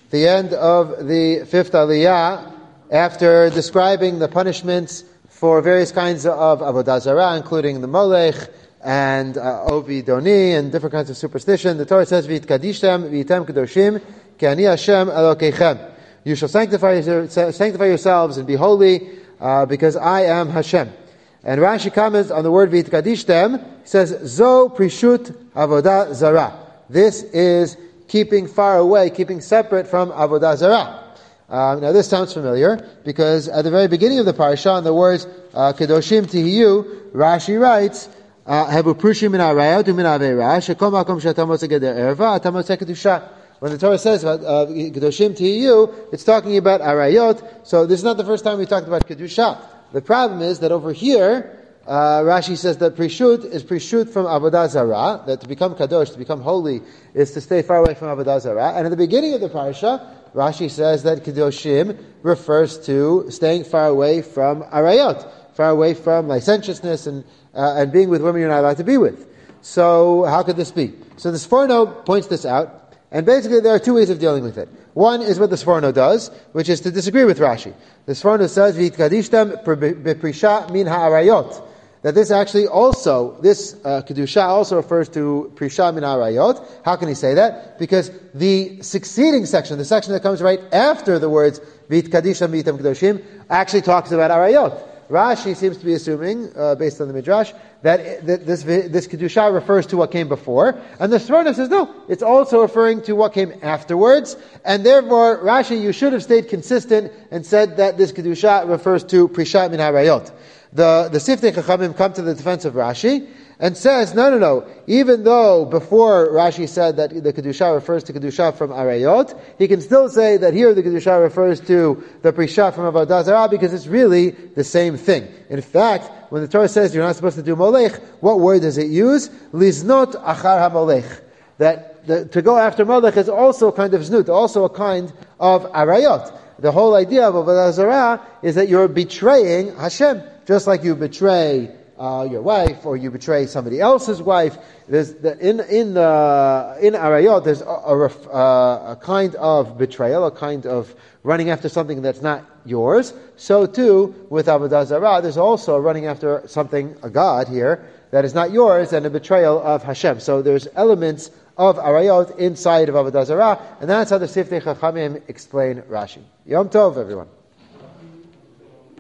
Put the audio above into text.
the end of the fifth Aliyah, after describing the punishments for various kinds of Avodah Zarah, including the Molech and Ovi Doni and different kinds of superstition, the Torah says, V'yitkadishtem v'yitem kadoshim ki ani Hashem Elokeichem. You shall sanctify yourselves and be holy, because I am Hashem. And Rashi comments on the word V'yitkadishtem. He says, Zo prishut Avodah Zarah. This is keeping far away, keeping separate from Avodah Zarah. Now this sounds familiar, because at the very beginning of the parasha, on the words Kedoshim Tihiyu, Rashi writes, Hebu Prushim min Arayot u'min Aveira, Shekol Makom She'atam Motzei Geder Erva, Atam Motzei Kedusha. When the Torah says about Kedoshim Tihiyu, it's talking about Arayot, so this is not the first time we talked about Kedusha. The problem is that over here, Rashi says that Prishut is Prishut from Avodah Zarah, that to become Kadosh, to become holy, is to stay far away from Avodah Zarah. And at the beginning of the parasha, Rashi says that Kedoshim refers to staying far away from Arayot, far away from licentiousness and being with women you're not allowed to be with. So how could this be? So the Sforno points this out, and basically there are two ways of dealing with it. One is what the Sforno does, which is to disagree with Rashi. The Sforno says, V'yitkadishtem b'prisha min ha'arayot. That this actually also, this Kedusha also refers to Prisha min Arayot. How can he say that? Because the succeeding section, the section that comes right after the words V'it Kadisham V'itam Kedoshim, actually talks about Arayot. Rashi seems to be assuming, based on the Midrash, that this Kedusha refers to what came before. And the Sforno says, no, it's also referring to what came afterwards. And therefore, Rashi, you should have stayed consistent and said that this Kedusha refers to Prisha min Arayot. The Siftei Chachamim come to the defense of Rashi and says, no. Even though before Rashi said that the Kedusha refers to Kedusha from Arayot, he can still say that here the Kedusha refers to the Prisha from Avodah Zarah, because it's really the same thing. In fact, when the Torah says you're not supposed to do Molech, what word does it use? Liznot achar ha-molech. That to go after Molech is also a kind of znut, also a kind of Arayot. The whole idea of Avodah Zarah is that you're betraying Hashem. Just like you betray your wife, or you betray somebody else's wife, there's in Arayot there's a kind of betrayal, a kind of running after something that's not yours. So too with Avodah Zarah, there's also running after something, a God here, that is not yours, and a betrayal of Hashem. So there's elements of Arayot inside of Avodah Zarah, and that's how the Siftei Chachamim explain Rashi. Yom Tov, everyone.